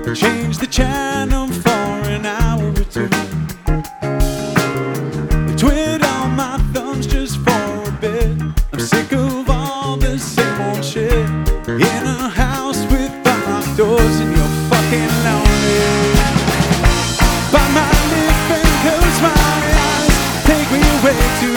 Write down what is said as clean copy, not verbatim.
Change the channel for an hour or two. Twiddle my thumbs just for a bit. I'm sick of all the same old shit. In a house with unlocked doors and you're fucking lonely.